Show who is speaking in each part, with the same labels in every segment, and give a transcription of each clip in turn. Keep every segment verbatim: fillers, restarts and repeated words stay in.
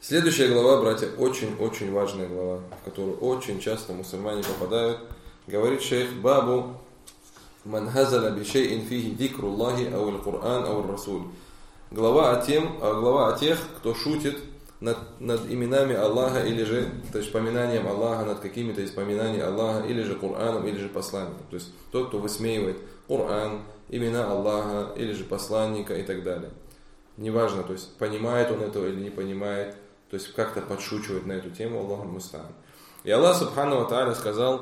Speaker 1: Следующая глава, братья, очень-очень важная глава, в которую очень часто мусульмане попадают. Говорит шейх: бабу ман хазаля би шейин фихи дикруллахи ау аль-Кур'ан ау аль-Расуль. Глава о тем, глава о тех, кто шутит над, над именами Аллаха, или же, то есть поминанием Аллаха, над какими-то из поминаний Аллаха, или же Кур'аном, или же посланником. То есть тот, кто высмеивает Кур'ан, имена Аллаха, или же посланника и так далее. Неважно, то есть понимает он этого или не понимает, то есть как-то подшучивает на эту тему, Аллаху муста'ан. И Аллах субхану ва тааля сказал: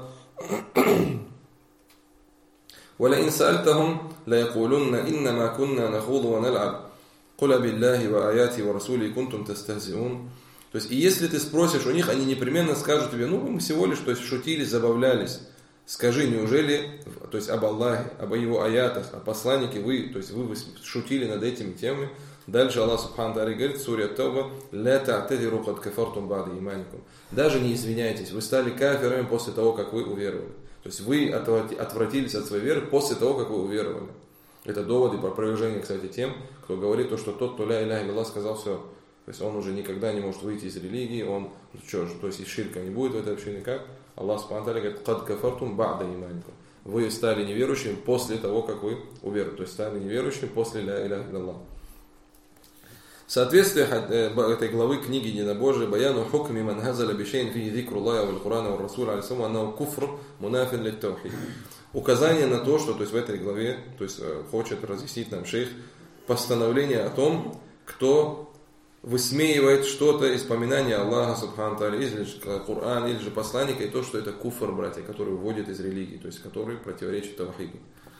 Speaker 1: وَلَئِنْ سَأَلْتَهُمْ لَيَقُولُنَّ إِنَّمَا كُنَّا نَخُوضُ وَنَلْعَبُ قُلْ بِاللَّهِ وَآيَاتِهِ وَرَسُولِهِ كُنْتُمْ تَسْتَهْزِئُونَ. То есть, и если ты спросишь у них, они непременно скажут тебе: ну, мы всего лишь, то есть, шутили, забавлялись. Скажи, неужели, то есть, об Аллахе, об его аятах, о посланнике вы, то есть, вы шутили над этими темами? Дальше Аллах субхану тааля говорит в суре Ат-Тауба: «Ля та'тадиру кад кафартум ба'да иманикум». Даже не извиняйтесь, вы стали кафирами после того, как вы уверовали. То есть вы отвратились от своей веры после того, как вы уверовали. Это доводы по опровержению, кстати, тем, кто говорит, то, что тот, кто ля иляха илlallah сказал, все. То есть он уже никогда не может выйти из религии, он, что же, то есть и ширка не будет в этой общине, как? Аллах субхану тааля говорит: «Кад кафартум ба'да иманикум». Вы стали неверующими после того, как вы уверовали. То есть стали неверующими после ля иляха илlallah. Соответствие этой главы книги Единобожия: «Баяну хукми ман хазаля бишейн фи дикруллахи валь Кур'ана валь Расуль алейсалам аннаху куфр мунафин лит таухид». Указание на то, что, то есть в этой главе, то есть хочет разъяснить нам шейх, постановление о том, кто высмеивает что-то из поминания Аллаха субхану тааля, или же Кур'ан, или же посланника, и то, что это куфр, братья, который выводит из религии, то есть который противоречит таухиду.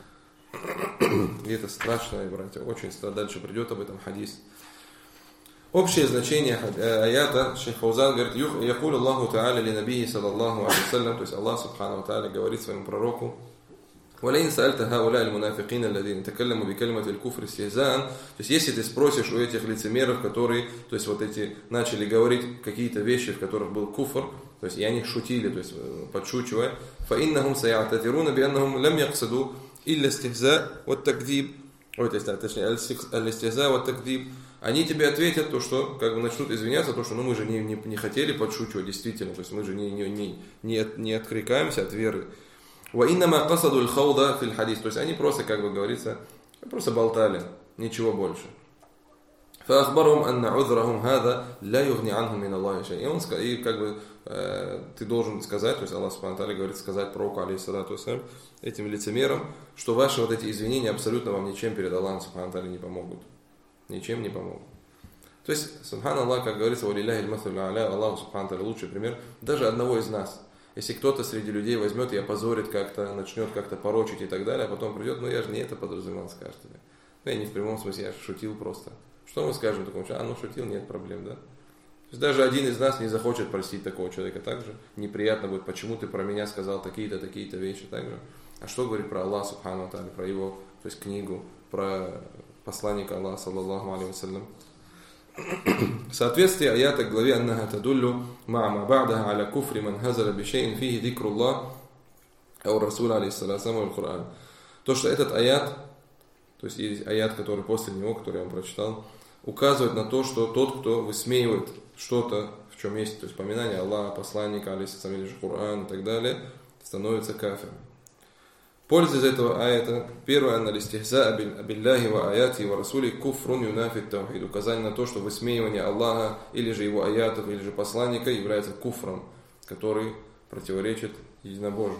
Speaker 1: И это страшно, братья, очень страшно. Дальше придет об этом хадис. Общее значение аята, шейх Фаузан говорит: «Якулю Аллаху та'аля ли набии саллаллаху алейхи вассалям». То есть Аллах субхану ва тааля говорит своему пророку: «Валейн саальта хауля аль-мунафикина алладина такалламу би калимати аль-куфри истихзаан». То есть если ты спросишь у этих лицемеров, которые, то есть вот эти начали говорить какие-то вещи, в которых был куфр, то есть и они шутили, то есть подшучивая, фа иннахум саятатируна би аннахум лам яксаду илля истихза ва такдиб. Ой, то есть, точнее, аль-истихза ва такдиб. Они тебе ответят то, что как бы начнут извиняться, то, что ну мы же не, не, не хотели подшучивать, действительно, то есть мы же не, не, не, не, от, не откликаемся от веры. Ва иннама касаду аль-хауда фил хадис. То есть они просто, как бы говорится, просто болтали, ничего больше. فأخبرهم أن عذرهم هذا لا يغني عنهم من الله شيء. И он и как бы э, ты должен сказать, то есть Аллах субхану тааля говорит сказать пророку алейхиссалату вассалям, этим лицемерам, что ваши вот эти извинения абсолютно вам ничем перед Аллахом субхану тааля не помогут. Ничем не помогут. То есть, субханаллах, как говорится, валилляхи аль-масалю а'ля, Аллаху субхану тааля лучший пример даже одного из нас. Если кто-то среди людей возьмет и опозорит как-то, начнет как-то порочить и так далее, а потом придет: ну я же не это подразумевал, скажет тебе. Ну я не в прямом смысле, я шутил просто. Что мы скажем такому человеку? А, ну шутил, нет проблем, да? То есть даже один из нас не захочет простить такого человека также. Неприятно будет: почему ты про меня сказал такие-то, такие-то вещи также. А что говорит про Аллах субхану тааля, про его, то есть книгу, про посланника Аллаха саллаллаху алейхи вассалям. Соответствие аята к главе: «Аннаха тадуллю ма'ма ба'даха аля куфри ман хазаля бишейн фихи дикруллах ау Расуль алейхиссалам валь Кур'ан». То, что этот аят, то есть есть аят, который после него, который я вам прочитал, указывает на то, что тот, кто высмеивает что-то, в чем есть, то есть поминание Аллаха, посланника алейхиссалам, или же Кур'ан и так далее, становится кафиром. Польза из этого аята: первое, анна листихза билляхи ва аяти ва расули куфрун юнафит таухид. Указание на то, что высмеивание Аллаха, или же его аятов, или же посланника является куфром, который противоречит единобожию.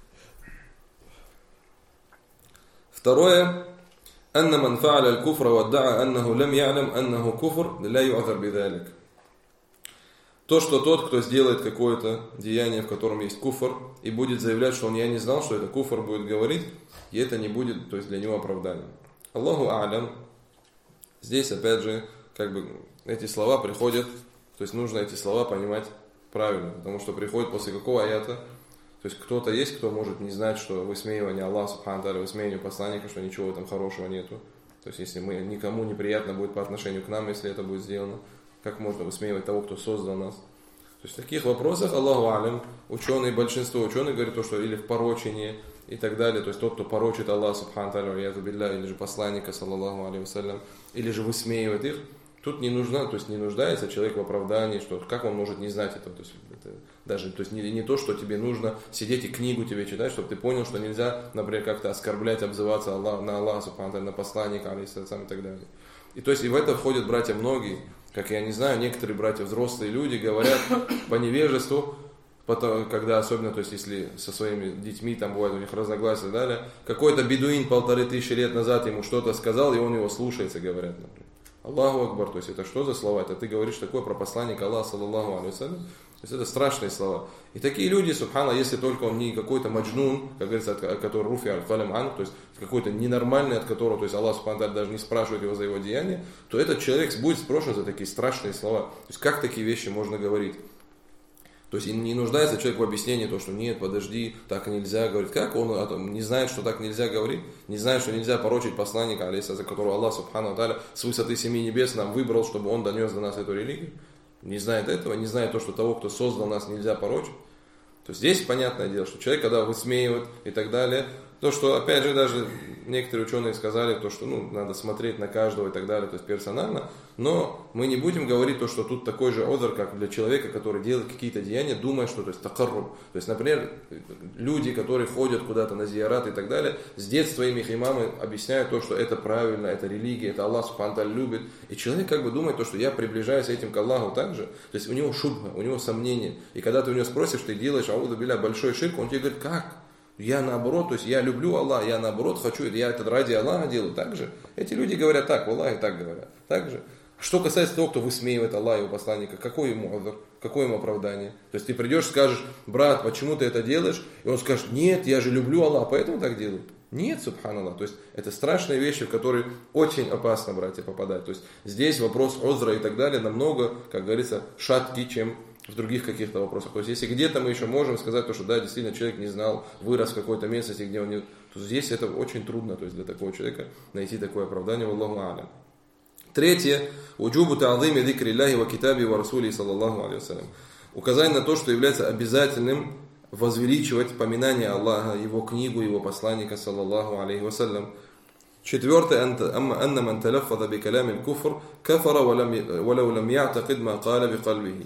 Speaker 1: Второе, анна ман фа'аля аль-куфра ва адда'a аннаху лам я'лам аннаху куфр ла ю'азар бидалик. То, что тот, кто сделает какое-то деяние, в котором есть куфр, и будет заявлять, что он я не знал, что это куфр, будет говорить, и это не будет, то есть для него оправданием. Аллаху а'лям. Здесь, опять же, как бы эти слова приходят, то есть нужно эти слова понимать правильно, потому что приходит после какого аята, то есть кто-то есть, кто может не знать, что высмеивание Аллаха субхану тааля, высмеивание посланника, что ничего в этом хорошего нету. То есть если мы, никому неприятно будет по отношению к нам, если это будет сделано. Как можно высмеивать того, кто создал нас? То есть в таких вопросах Аллаху алям, ученые, большинство ученых говорят то, что или в порочении и так далее, то есть тот, кто порочит Аллаха субхану тааля, или же посланника, саллаллаху алейхи вассалям, или же высмеивает их, Тут не нужна, то есть не нуждается человек в оправдании, что как он может не знать этого. То есть, это даже, то есть не, не то, что тебе нужно сидеть и книгу тебе читать, чтобы ты понял, что нельзя, например, как-то оскорблять, обзываться Аллах, на Аллаха, субхану, на посланника, алейхиссалям, и так далее. И то есть и в это входят братья многие, как я не знаю, некоторые братья, взрослые люди говорят по невежеству, потом, когда особенно, то есть если со своими детьми там бывает у них разногласия и так далее, какой-то бедуин полторы тысячи лет назад ему что-то сказал, и он его слушается, говорят, например. Аллаху Акбар, то есть это что за слова? Это ты говоришь такое про посланника Аллаха, саллаллаху алейхи вассалям. То есть это страшные слова. И такие люди, субхана, если только он не какой-то маджнун, как говорится, от которого руфи аль-калям ан, то есть какой-то ненормальный, от которого, то есть Аллах субхана даже не спрашивает его за его деяния, то этот человек будет спрошен за такие страшные слова. То есть как такие вещи можно говорить? То есть не нуждается человек в объяснении, то, что нет, подожди, так нельзя говорить. Как он не знает, что так нельзя говорить? Не знает, что нельзя порочить посланника, алейхиссалям, за которого Аллах, субхану тааля, с высоты семи небес нам выбрал, чтобы он донес до нас эту религию? Не знает этого, не знает то, что того, кто создал нас, нельзя порочить. То есть здесь понятное дело, что человек, когда высмеивает и так далее, то, что, опять же, даже некоторые ученые сказали, то, что ну, надо смотреть на каждого и так далее, то есть персонально, но мы не будем говорить то, что тут такой же одр, как для человека, который делает какие-то деяния, думая, что, то есть, такарруб. То есть, например, люди, которые ходят куда-то на зиярат и так далее, с детства им их имамы объясняют то, что это правильно, это религия, это Аллах субхану тааля любит, и человек как бы думает то, что я приближаюсь этим к Аллаху также, то есть у него шубха, у него сомнения, и когда ты у него спросишь, ты делаешь, аузу билля, большой ширк, он тебе говорит, как? Я наоборот, то есть я люблю Аллаха, я наоборот хочу, я это ради Аллаха делаю. Так же эти люди говорят так, Аллах и так говорят. Так же. Что касается того, кто высмеивает Аллаха и его посланника, какой ему азр, какое ему оправдание? То есть ты придешь, скажешь, брат, почему ты это делаешь? И он скажет, нет, я же люблю Аллаха, поэтому так делаю. Нет, субханаллах. То есть это страшные вещи, в которые очень опасно, братья, попадать. То есть здесь вопрос озра и так далее намного, как говорится, шаткий, чем в других каких-то вопросах. То есть если где-то мы еще можем сказать, то, что да, действительно человек не знал, вырос в какой-то местности, где он не... то здесь это очень трудно, то есть для такого человека найти такое оправдание. Валлаху а'лям. Третье. Уджубу та'зими зикри Аллахи ва китаби ва расули саллаллаху алейхи вассалям. Указание на то, что является обязательным возвеличивать поминание Аллаха, его книгу, его посланника саллаллаху алейхи вассалям. Четвертое. Анна ман талаффаза би калами аль-куфр кафара ва лам я'тақид ма каля би кальбихи.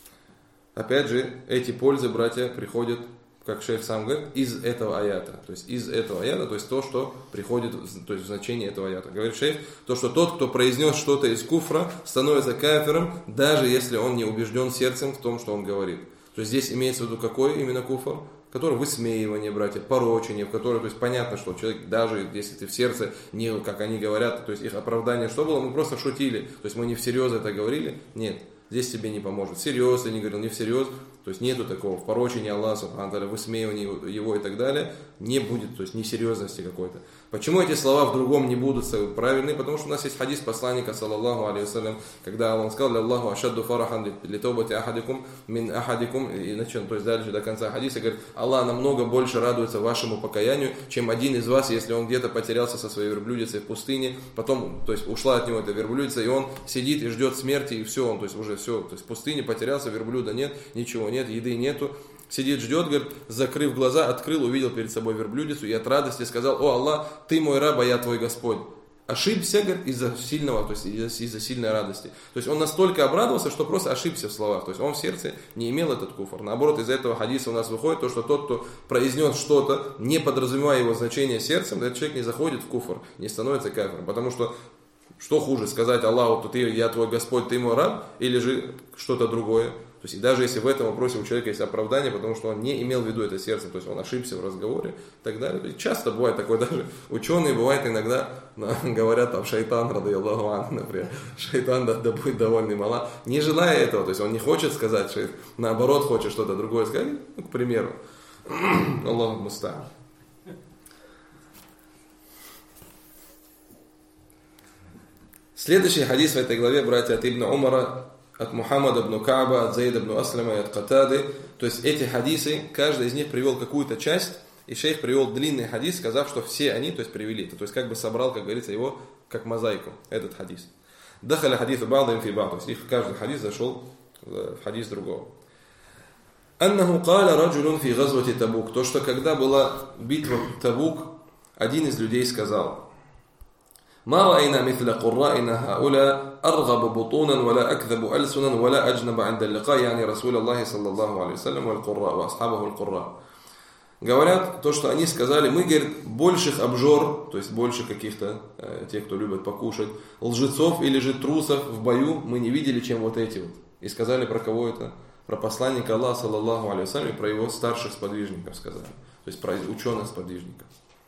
Speaker 1: Опять же, эти пользы, братья, приходят, как шейх сам говорит, из этого аята. То есть из этого аята, то есть то, что приходит, то есть в значение этого аята. Говорит шейх, то, что тот, кто произнес что-то из куфра, становится кафиром, даже если он не убежден сердцем в том, что он говорит. То есть здесь имеется в виду какой именно куфр? Который высмеивание, братья, порочение, в которое, то есть понятно, что человек, даже если ты в сердце, не, как они говорят, то есть их оправдание что было, мы просто шутили, то есть мы не всерьез это говорили, нет. Здесь тебе не поможет. Всерьез, я не говорил, не всерьез. То есть нету такого в порочении Аллаха, высмеивании его и так далее. Не будет, то есть несерьезности какой-то. Почему эти слова в другом не будут правильны? Потому что у нас есть хадис посланника, саллаллаху алейхи вассалям, когда он сказал, Аллаху ашадду фарахан литаубати ахадикум мин ахадикум, и начнем, то есть дальше до конца хадиса, говорит, Аллах намного больше радуется вашему покаянию, чем один из вас, если он где-то потерялся со своей верблюдицей в пустыне, потом, то есть ушла от него эта верблюдица, и он сидит и ждет смерти, и все, он, то есть уже все, то есть в пустыне потерялся, верблюда нет, ничего нет, еды нету, сидит, ждет, говорит, закрыв глаза, открыл, увидел перед собой верблюдицу и от радости сказал, о Аллах, ты мой раб, а я твой Господь. Ошибся, говорит, из-за сильного, то есть из-за, из-за сильной радости. То есть он настолько обрадовался, что просто ошибся в словах. То есть он в сердце не имел этот куфр. Наоборот, из этого хадиса у нас выходит то, что тот, кто произнес что-то, не подразумевая его значение сердцем, этот человек не заходит в куфр, не становится кафиром. Потому что что хуже, сказать Аллаху, ты, я твой Господь, ты мой раб, или же что-то другое. То есть, и даже если в этом вопросе у человека есть оправдание, потому что он не имел в виду это сердце, то есть он ошибся в разговоре и так далее. И часто бывает такое, даже ученые бывает иногда говорят, там, шайтан, радайаллаху анху, например, шайтан да, да будет довольный мала, не желая этого, то есть он не хочет сказать, что наоборот хочет что-то другое сказать, ну, к примеру, Аллаху муста'ан. Следующий хадис в этой главе, братья, от Ибн Умара, от Мухаммада ибн Кааба, от Заида ибн Аслама и от Катады. То есть эти хадисы, каждый из них привел какую-то часть, и шейх привел длинный хадис, сказав, что все они, то есть привели это. То есть как бы собрал, как говорится, его как мозаику, этот хадис. Дахаля хадис ба'дам фи ба'д. То есть их каждый хадис зашел в хадис другого. Аннаху каля раджулун фи газвати Табук. То, что когда была битва Табук, один из людей сказал, ما رأينا مثل قرائنا هؤلاء أرغب بطونا ولا أكذب ألسنا ولا أجنب عند اللقاء يعني رسول الله صلى الله عليه وسلم والقراء وأصحابه القراء. Говорят, то, что они сказали, мы, говорит, больших обжор, то есть больше каких-то, э, тех, кто любит покушать, лжецов или же трусов в бою мы не видели, чем вот эти вот. И сказали про кого это? Про посланника Аллаха, саллаллаху алейхи вассалям, и про его старших сподвижников сказали. То есть про ученых сподвижников.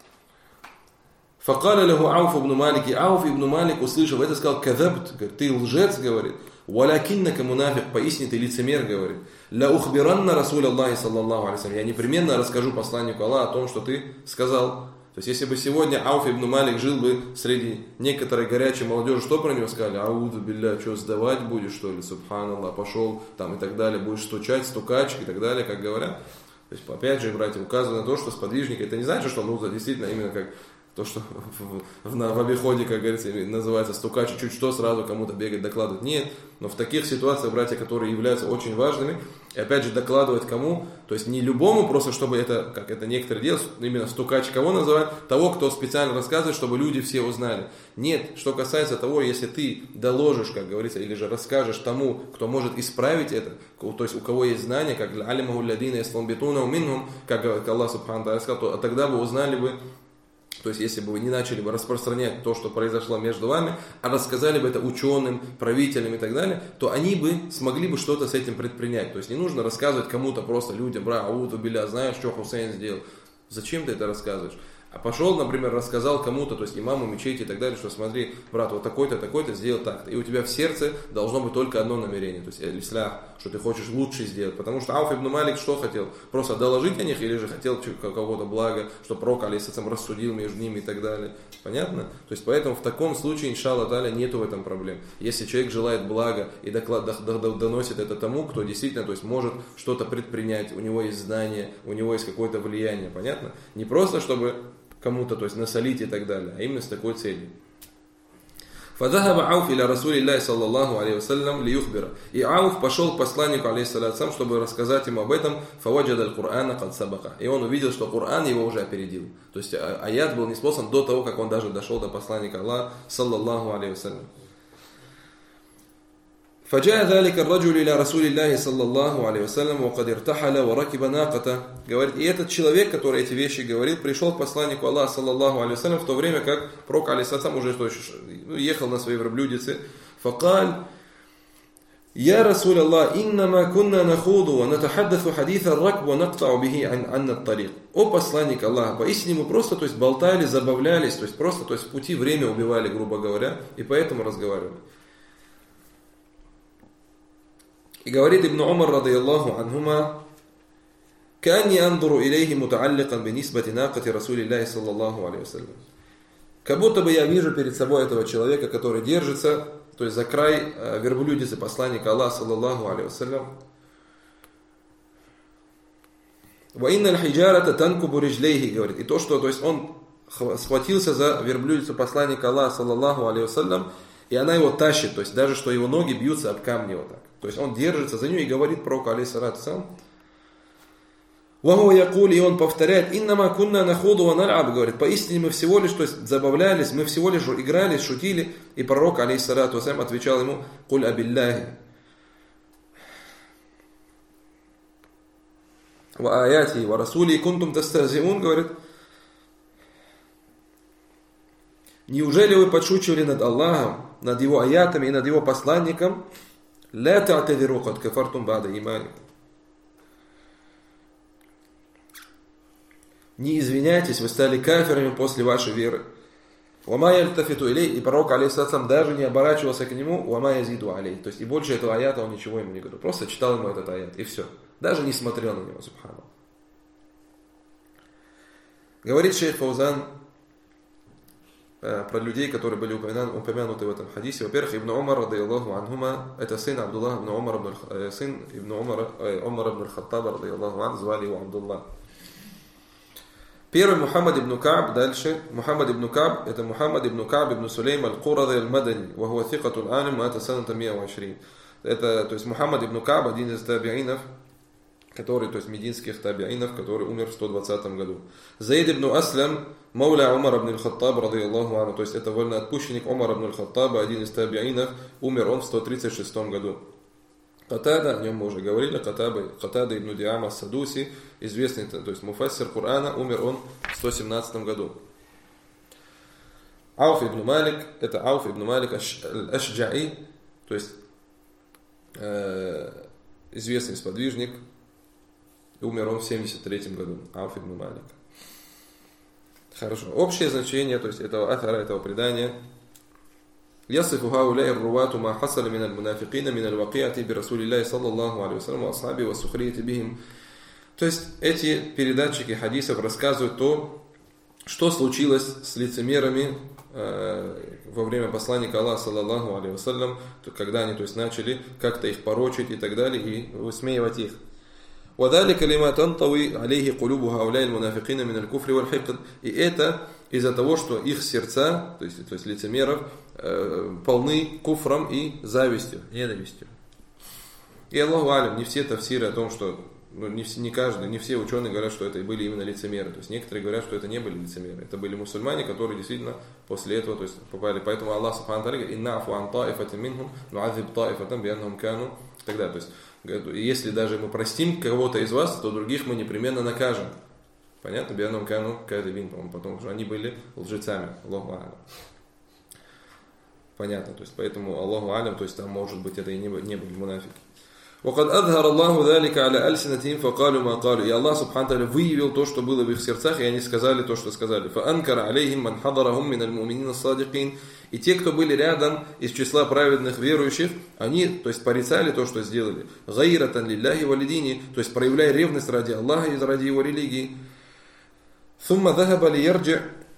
Speaker 1: Факаля лаху Ауф ибн Малик, и Ауф ибн Малик, услышав это, сказал: «Кадабт», говорит, ты лжец, говорит, «Валякиннака мунафик», поистине ты лицемер, говорит, «Ля ухбиранна Расуль Аллахи, саллаллаху алейхи вассалям», я непременно расскажу посланнику Аллаха о том, что ты сказал. То есть, если бы сегодня Ауф ибн Малик жил бы среди некоторой горячей молодежи, что про него сказали? Ауду билля, что, сдавать будешь, что ли, субханаллах, пошел, там и так далее, будешь стучать, стукач и так далее, как говорят. То есть, опять же, братья, указывают на то, что сподвижник, это не значит, что, ну, действительно, именно как то, что в, в, в обиходе, как говорится, называется стукач, чуть что сразу кому-то бегать, докладывать. Нет, но в таких ситуациях, братья, которые являются очень важными, и опять же докладывать кому, то есть не любому, просто чтобы это, как это некоторые делают, именно стукач кого называют, того, кто специально рассказывает, чтобы люди все узнали. Нет, что касается того, если ты доложишь, как говорится, или же расскажешь тому, кто может исправить это, то есть у кого есть знания, как алимаху лядина исламбитуна уминхум, как Аллах субхану ва тааля сказал, то тогда вы узнали бы. То есть, если бы вы не начали бы распространять то, что произошло между вами, а рассказали бы это ученым, правителям и так далее, то они бы смогли бы что-то с этим предпринять. То есть, не нужно рассказывать кому-то просто людям, бра, ауду биля, знаешь, что Хусейн сделал. Зачем ты это рассказываешь? А пошел, например, рассказал кому-то, то есть имаму мечети и так далее, что смотри, брат, вот такой-то, такой-то сделал так-то. И у тебя в сердце должно быть только одно намерение, то есть ислях, что ты хочешь лучше сделать. Потому что Ауф ибн Малик что хотел? Просто доложить о них или же хотел какого-то блага, что пророк алейхиссалям рассудил между ними и так далее. Понятно? То есть поэтому в таком случае, иншаллах та'аля, нету в этом проблем. Если человек желает блага и доклад, доносит это тому, кто действительно, то есть может что-то предпринять, у него есть знания, у него есть какое-то влияние. Понятно? Не просто чтобы кому-то, то есть насолить и так далее, а именно с такой целью. فذهب عوف إلى رسول الله صلى الله عليه وسلم ليخبره. И Ауф пошел к посланнику, алейхиссалям, чтобы рассказать ему об этом. فوجد القرآن قد سبق. И он увидел, что Коран его уже опередил. То есть аят был ниспослан до того, как он даже дошел до посланника Аллаха, саллаллаху алейхи вассалям. فجاء ذلك الرجل إلى رسول الله صلى الله عليه وسلم وقد ارتحل وركب ناقته. Говорит, и этот человек, который эти вещи говорил, пришел к посланнику Аллаха, саллаллаху алейхи вассалям, в то время как пророк алейхиссалям уже ехал на своей верблюдице. فقال: يا رسول الله إنما كنا نخوض ونتحدث حديث الركب ونقطع به عن عن الطريق. О посланник Аллаха, поистине мы просто, то есть болтали, забавлялись, то есть просто, то есть в пути время убивали, грубо говоря, и поэтому разговаривали. И говорит Ибн Умар, радийаллаху анхума, «Каанни андуру илейхи мутаалликан бинисбати накати Расулиллахи саллаллаху алейхи вассалям». Как будто бы я вижу перед собой этого человека, который держится, то есть за край верблюдицы посланника Аллаха, саллаллаху алейхи вассалям. «Ва инна аль-хиджарата танкубу риджлейхи», говорит, и то, что, то есть он схватился за верблюдицу посланника Аллаха, саллаллаху алейхи вассалям, и она его тащит, то есть даже что его ноги бьются об камни вот так. То есть он держится за нее и говорит пророку, алейхиссалату вассалям. Ваху якуль, и он повторяет: «Иннама кунна нахуду ва наль'аб», говорит, поистине мы всего лишь, то есть забавлялись, мы всего лишь играли, шутили. И пророк, алейхиссалату вассалям, отвечал ему: «Куль абилляхи ва аяти ва расули кунтум тастахзиун», говорит, неужели вы подшучивали над Аллахом, над его аятами и над его посланником? «Ля та'тадиру кад кафартум ба'да иманикум». Не извиняйтесь, вы стали кафирами после вашей веры. «Вама яльтафиту илей», и пророк, алейхиссалям, даже не оборачивался к нему, «Вама язиду алей». То есть и больше этого аята он ничего ему не говорил. Просто читал ему этот аят, и все. Даже не смотрел на него, субханаллах. Говорит шейх Фаузан про людей, которые были упомянуты в этом хадисе. Во-первых, Ибн Умар, радийаллаху анхума, это сын Абдуллах ибн Умар, сын Ибн Умара, Умар ибн аль-Хаттаба, радийаллаху анху, звали его Абдуллах. Первый Мухаммад ибн Кааб, дальше. Мухаммад ибн Кааб, это Мухаммад ибн Кааб ибн Сулейм аль-Куради аль-Мадани, ва хуа thикатун алим, ва это саната миа ва ашрин. Это, то есть Мухаммад ибн Кааб, один из табиинов, который, то есть мединских табиинов, который умер в сто двадцатом году. Заид ибн Аслям, Мауля Умар ибн аль-Хаттаб, ради Аллаху анху, то есть это вольноотпущенник Умар ибн аль-Хаттаба, один из табиинов, умер он в сто тридцать шестом году. Катада, о нем мы уже говорили, Катада, Катада ибн Диама Садуси, известный, то есть муфассир Корана, умер он в сто семнадцатом году. Ауф ибн Малик, это Ауф ибн Малик Аш-Ашджаи, то есть э, известный сподвижник, умер он в семьдесят третьем году. Ауф ибн Малик. Хорошо. Общее значение, то есть этого атара, этого предания. يصف هؤلاء الرواة ما حصل من المنافقين من الواقعة برسول الله صلى الله عليه وسلم وأصحابه والسخرية بهم. То есть эти передатчики хадисов рассказывают то, что случилось с лицемерами э, во время посланника Аллаха саллаллаху алейхи вассалям, когда они, то есть, начали как-то их порочить и так далее и высмеивать их. وذلك لما تنطوي عليه قلوب هؤلاء المنافقين من الكفر والحقد. И это из-за того, что их сердца, то есть, то есть лицемеров, э, полны куфром и завистью, ненавистью. И Аллаху алям, не все тафсиры о том, что ну, не, не каждый, не все ученые говорят, что это и были именно лицемеры. То есть некоторые говорят, что это не были лицемеры. Это были мусульмане, которые действительно после этого, то есть, попали. Поэтому Аллах субхану ва тааля говорит: «Инна афу ан таифатин минхум, нуазиб таифатан бианнахум кану». И так далее. То есть, если даже мы простим кого-то из вас, то других мы непременно накажем. Понятно? Бианнахум кану кадибин, потому что они были лжецами. Аллаху алям. Понятно. То есть, поэтому Аллаху алям, то есть там может быть это и не были, не были мунафики. وقد أظهر الله ذلك على ألسنتهم فقالوا ما قالوا. И Аллах субхану ва тааля выявил то, что было в их сердцах, и они сказали то, что сказали. فأنكر عليهم من حضرهم من المؤمنين الصادقين. И те, кто были рядом из числа праведных верующих, они, то есть, порицали то, что сделали. غيرة لله ولدينه, то есть проявляя ревность ради Аллаха и ради его религии. ثم ذهب ليرجع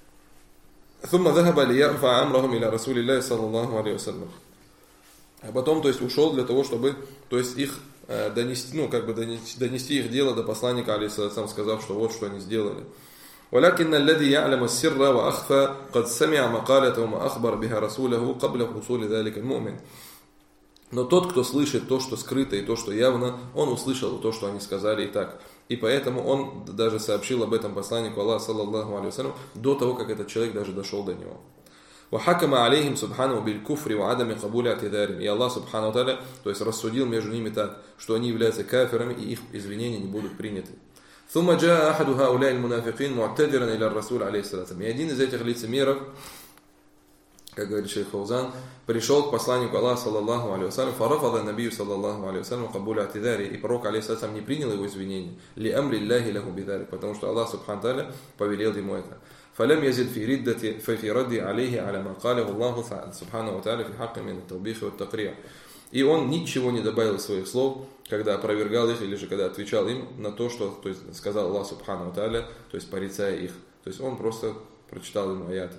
Speaker 1: ثم ذهب ليرفع أمرهم إلى رسول الله صلى الله عليه وسلم. А потом, то есть, ушел для того, чтобы, то есть, их э, донести, ну, как бы донести, донести их дело до посланника, алейхиссалям, сказав, что вот что они сделали. ولكن الذي يعلم السر وأخفى قد سمع مقالته وما أخبر بها رسوله قبل حصول ذلك المؤمن. Но тот, кто слышит то, что скрыто, и то, что явно, он услышал то, что они сказали и так. И поэтому он даже сообщил об этом посланнику Аллаха, саллаллаху алейхи вассалям, до того, как этот человек даже дошел до него. وحكم عليهم سبحانه بالكفر وعدم قبول اعتذارهم. И Аллах субхану ва тааля, то есть, рассудил между ними так, что они являются кафирами, и их извинения не будут приняты. ثم جاء أحد هؤلاء المنافقين معتذرا إلى الرسول عليه الصلاة والسلام. И один из этих лицемеров, как говорит шейх Фаузан, пришел к посланнику Аллаха, саллаллаху алейхи вассалям, фарафада набию, саллаллаху алейхи вассалям, кабуля атидари, и пророк, алейхиссалям, не принял его извинения, ли амри Аллахи лаху бидари, потому что Аллах субхану ва тааля повелел ему это. فلم يزد في ردة ففي رد عليه على ما قاله الله سبحانه وتعالى في حق من التوبيخ والتقريع. И он ничего не добавил своих слов, когда опровергал их, или же когда отвечал им на то, что, то есть, сказал Аллах субхану ва тааля, то есть, порицая их. То есть он просто прочитал им аяты.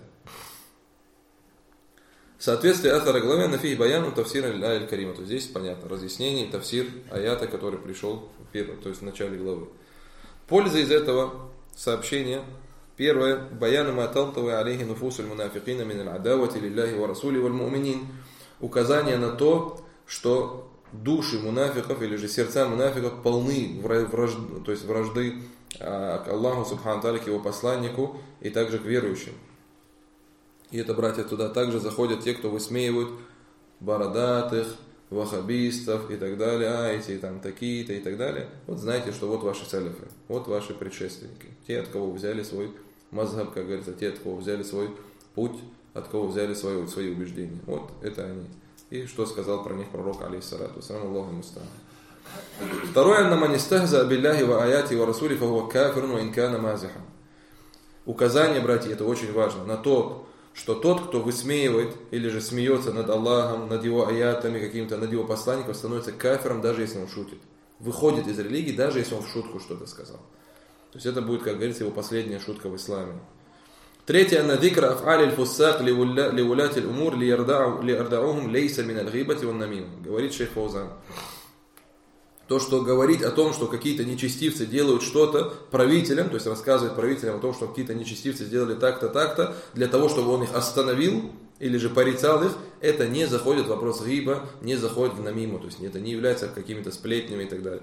Speaker 1: Соответствие атара главе нафи баяну тафсир аль-карима. То есть здесь понятно разъяснение, тафсир аята, который пришел в первом, то есть в начале главы. Польза из этого сообщения. Первое. Баяну ма талтавы алейхи нуфусуль мунафикина мин аль-адавати лилляхи ва расули валь му'минин. Указание на то, что души мунафиков или же сердца мунафиков полны вражды, то есть вражды к Аллаху субхану ва тааля, к его посланнику и также к верующим. И это, братья, туда также заходят те, кто высмеивают бородатых, ваххабистов и так далее, а эти там такие-то и так далее. Вот знаете, что вот ваши салифы, вот ваши предшественники, те, от кого взяли свой мазхаб, как говорится, те, от кого взяли свой путь, от кого взяли свои, свои убеждения. Вот это они. И что сказал про них пророк, алейхиссалату вассалям, Аллаху муста'ан. Второе, на манистахза билляхи ва аяти ва расули фахуа кафирун ва инкана мазихан. Указание, братья, это очень важно, на то, что тот, кто высмеивает или же смеется над Аллахом, над его аятами, каким-то, над его посланником, становится кафиром, даже если он шутит. Выходит из религии, даже если он в шутку что-то сказал. То есть это будет, как говорится, его последняя шутка в исламе. Третье. На дикра аф'али аль-фуссак ливуляти аль-умур лиардаухум лейса мин аль-гибати ван намим. Говорит шейх Фаузан. То, что говорить о том, что какие-то нечестивцы делают что-то правителям, то есть рассказывать правителям о том, что какие-то нечестивцы сделали так-то, так-то, для того, чтобы он их остановил, или же порицал их, это не заходит в вопрос гиба, не заходит в намиму, то есть это не является какими-то сплетнями и так далее.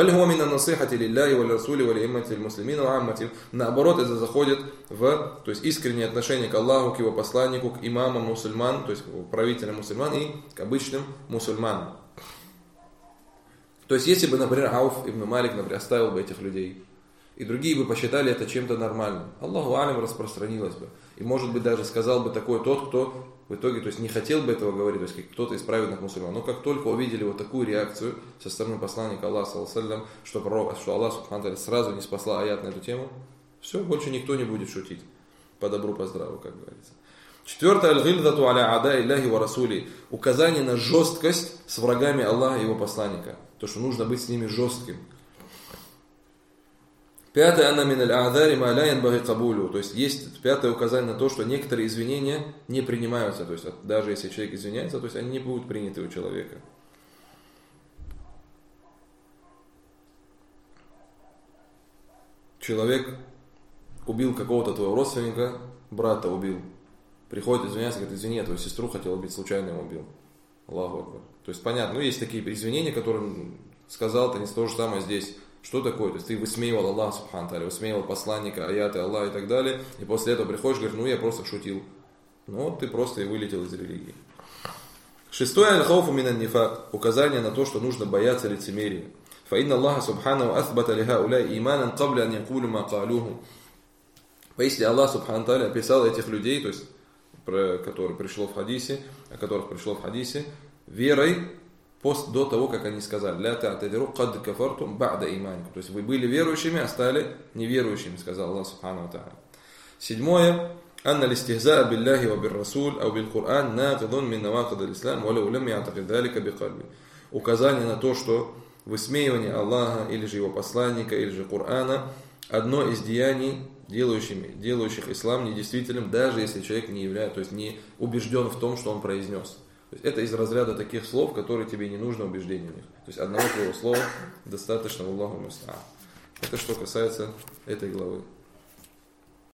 Speaker 1: Наоборот, это заходит в, то есть, искреннее отношение к Аллаху, к его посланнику, к имамам мусульман, то есть к правителям мусульман и к обычным мусульманам. То есть, если бы, например, Ауф ибн Малик, например, оставил бы этих людей, и другие бы посчитали это чем-то нормальным, Аллаху алям распространилось бы. И, может быть, даже сказал бы такой тот, кто в итоге, то есть, не хотел бы этого говорить, то есть, кто-то из праведных мусульман. Но как только увидели вот такую реакцию со стороны посланника Аллаха, саллаллаху, что, пророк, что Аллах субхану сразу не спасла аят на эту тему, все, больше никто не будет шутить. По добру, по здраву, как говорится. Четвертое, аль-гильдату аля ада Илляхи ва расули. Указание на жесткость с врагами Аллаха и его посланника. То, что нужно быть с ними жестким. Пятое, анна мин аль-а'дари ма ла янбагhi кабулю. То есть есть пятое указание на то, что некоторые извинения не принимаются. То есть даже если человек извиняется, то есть они не будут приняты у человека. Человек убил какого-то твоего родственника, брата убил. Приходит, извиняется, говорит, извини, я твою сестру хотел убить, случайно его убил. Аллаху акбар. То есть понятно, ну есть такие извинения, которые сказал, ты не то же самое здесь. Что такое? То есть ты высмеивал Аллаха субхану тааля, высмеивал посланника, аяты Аллаха и так далее, и после этого приходишь и говоришь, ну я просто шутил. Ну вот ты просто и вылетел из религии. Шестое, аль-хауфу минан нифак, указание на то, что нужно бояться лицемерия. فإن الله سبحانه أثبت لهؤلاء إيمانا قبل أن يقولوا ما قالوه. Поистине Аллах субхану тааля описал этих людей, то есть, про которые пришло в хадисе, о которых пришло в хадисе, верой пост до того, как они сказали: «Ля та'тадиру кад кафартум ба'да иманикум». То есть вы были верующими, а стали неверующими, сказал Аллах субхану тааля. Седьмое. أن الاستهزاء بالله وبالرسول أو بالقرآن ناقض من نواقض الإسلام ولو لم يعتقد ذلك بقلبه. Указание на то, что высмеивание Аллаха, или же его посланника, или же Корана одно из деяний, делающих, делающих ислам недействительным, даже если человек не является, то есть не убежден в том, что он произнес. То есть это из разряда таких слов, которые тебе не нужно убеждения в них. То есть одного твоего слова достаточно, Аллаху муста'ан. Это что касается этой главы.